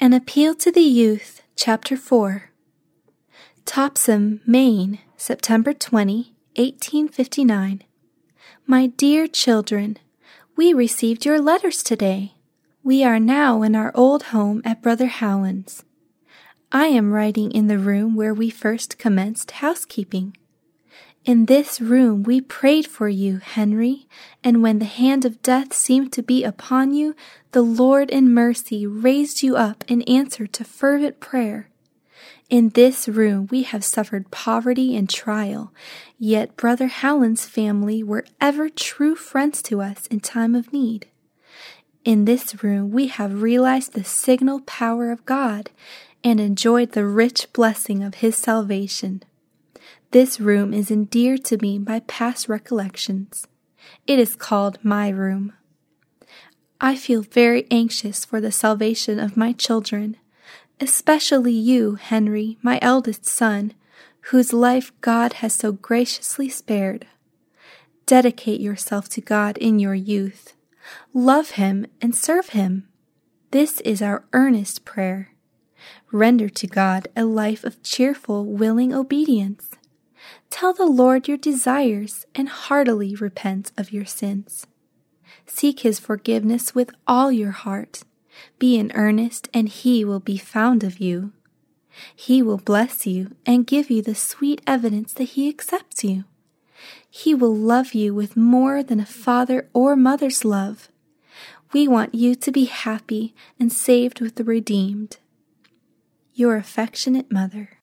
An Appeal to the Youth, Chapter 4. Topsham, Maine, September 20, 1859. My dear children, we received your letters today. We are now in our old home at Brother Howland's. I am writing in the room where we first commenced housekeeping. In this room we prayed for you, Henry, and when the hand of death seemed to be upon you, the Lord in mercy raised you up in answer to fervent prayer. In this room we have suffered poverty and trial, yet Brother Howland's family were ever true friends to us in time of need. In this room we have realized the signal power of God and enjoyed the rich blessing of His salvation. This room is endeared to me by past recollections. It is called my room. I feel very anxious for the salvation of my children, especially you, Henry, my eldest son, whose life God has so graciously spared. Dedicate yourself to God in your youth. Love Him and serve Him. This is our earnest prayer. Render to God a life of cheerful, willing obedience. Tell the Lord your desires and heartily repent of your sins. Seek His forgiveness with all your heart. Be in earnest, and He will be found of you. He will bless you and give you the sweet evidence that He accepts you. He will love you with more than a father or mother's love. We want you to be happy and saved with the redeemed. Your affectionate mother.